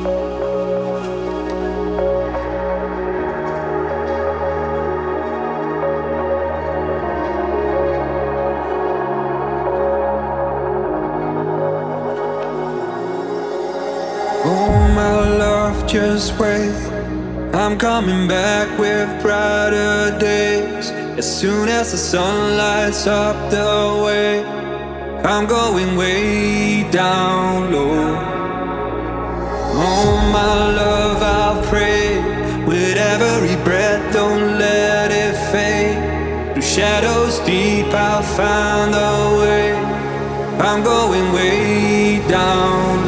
Oh my love, just wait. I'm coming back with brighter days. As soon as the sun lights up the way, I'm going way down low. Oh my love, I'll pray with every breath, don't let it fade. Through shadows deep, I'll find a way. I'm going way down